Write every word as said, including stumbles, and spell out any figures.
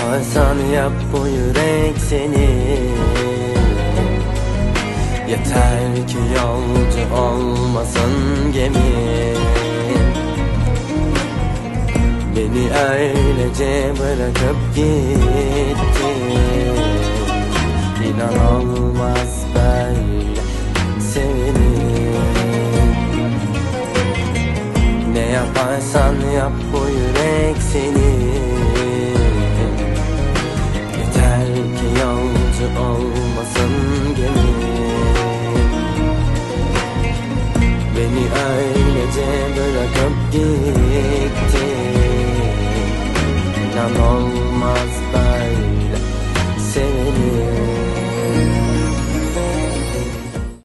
yaparsan yap bu yürek senin. Yeter ki yolcu olmasın gemin. Beni öylece bırakıp gittin. İnan olmaz böyle sevinir. Ne yaparsan yap bu yürek senin. Yeter ki yolcu olmasın gemin. Beni öylece bırakıp gittin.